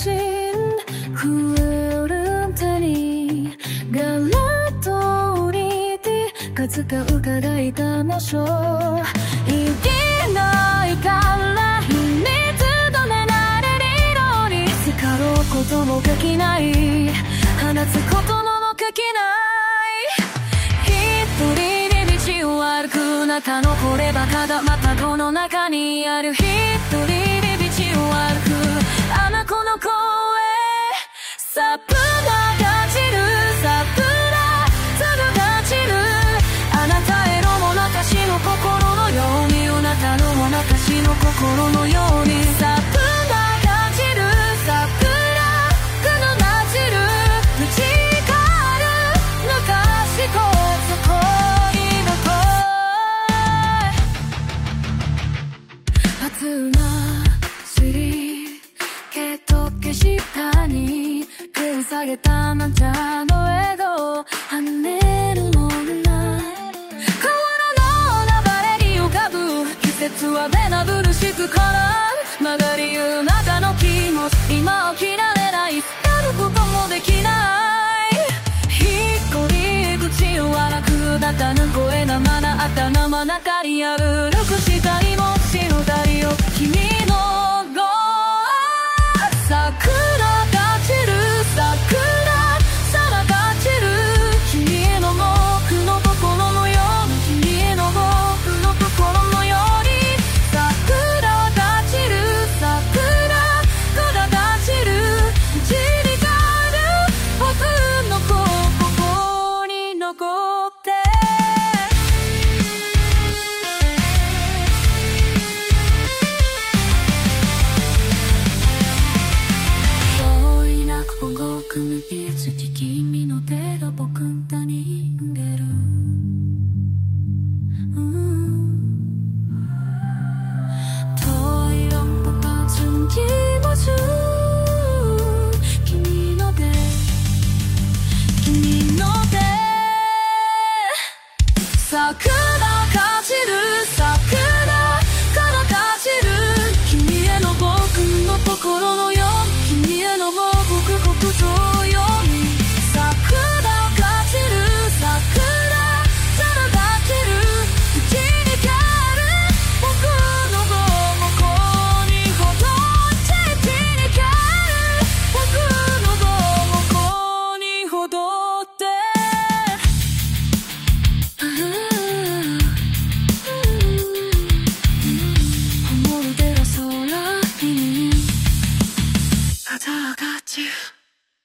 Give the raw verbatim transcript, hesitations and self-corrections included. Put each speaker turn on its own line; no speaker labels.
젖은 흐름 테니 갈라토리数が伺いた場所いけないから秘密止められるように使うこともできない放つこともできない一人で道を歩くなたのこればただまたこの中にある一人で道を歩くあの子の声サプラが散るサプラ粒が散るあなたへのも私の心のようにあなたのも私の心のようにサプラが散るサプラ雲が散る打ち返る昔とそこに残る初な尻けと消したに繰り下げたなんちゃの笑顔跳ねるもんな季節はベナブルしくから曲がりゆ中の気持ち今起きられないやることもできないひっこり口を荒く立たぬ声がまだ頭の中にあるルクしたいも白だりよ君の声桜が散る桜空が散る君への僕の心のように君への僕の心のように君の手が僕んたに逃げる、うん、遠い音がつんじまず